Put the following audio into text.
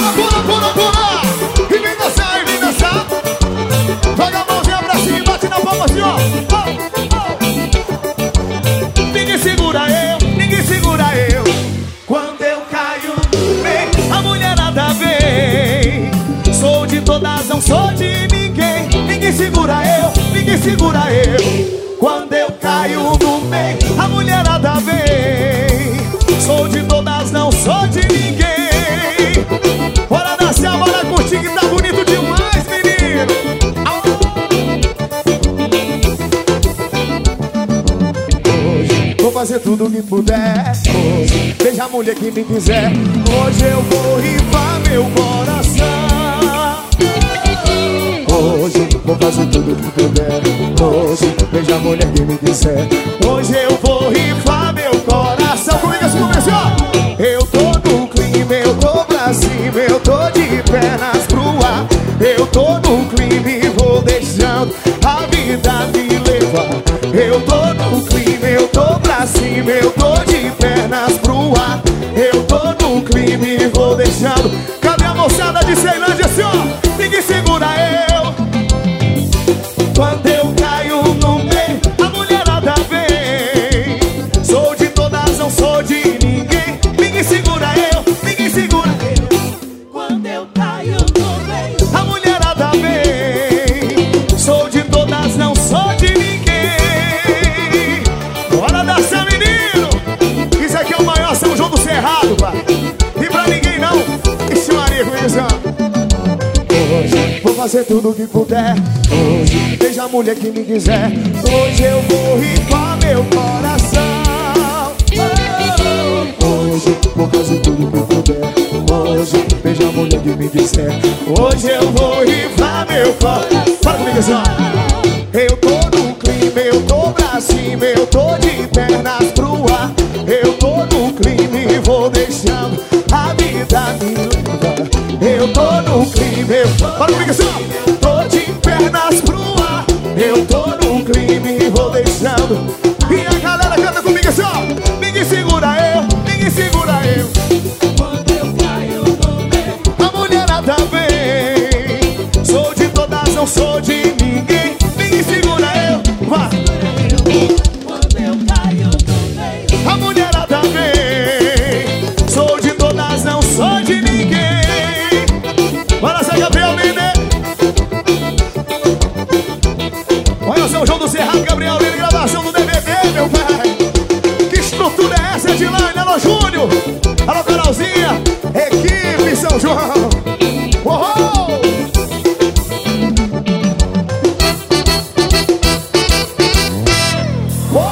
pula. E vem dançar, joga a mãozinha pra cima e bate na palma assim, ó. Ninguém segura eu. Quando eu caio no meio, a mulherada vem. Sou de todas, não sou de ninguém. Ninguém segura eu. Quando eu caio no meio, a mulherada vem. Sou de todas, não sou de ninguém. Bora dançar, bora curtir que tá bonito demais, menino. Hoje vou fazer tudo o que puder. Hoje veja a mulher que me quiser. Hoje eu vou rifar meu coração. Hoje vou fazer tudo o que puder. Hoje veja a mulher que me quiser. Hoje eu vou rifar meu coração. Comigo assim começou. Eu tô no clima, eu tô pra cima, eu tô de pernas pro ar. Eu tô no clima e vou deixando a vida me levar. Eu tô no clima, eu tô pra cima, eu tô de pernas pro ar. Eu tô no clima e vou deixando. Cadê a moçada de Ceilândia assim, ó? Ninguém segura eu. Quando eu caio no meio, a mulherada vem. Sou de todas, não sou de ninguém. Ninguém segura eu. Quando eu caio no meio, a mulherada vem. Sou de todas, não sou de ninguém. Bora dançar, menino. Isso aqui é o maior São João do Cerrado, pai. E pra ninguém não. Ixi, Maria, com isso. Hoje vou fazer tudo o que puder. Hoje veja a mulher que me quiser. Hoje eu vou rifar meu coração. Hoje vou fazer tudo o que puder. Hoje veja a mulher que me quiser. Hoje eu vou rifar meu coração. Fala comigo assim, ó. Eu tô no clima, eu tô pra cima, eu tô de pernas pro ar. Eu tô no clima e vou deixando a vida me levar. Eu tô no clima, fala comigo assim, ó. Eu tô de pernas pro ar. Eu tô no clima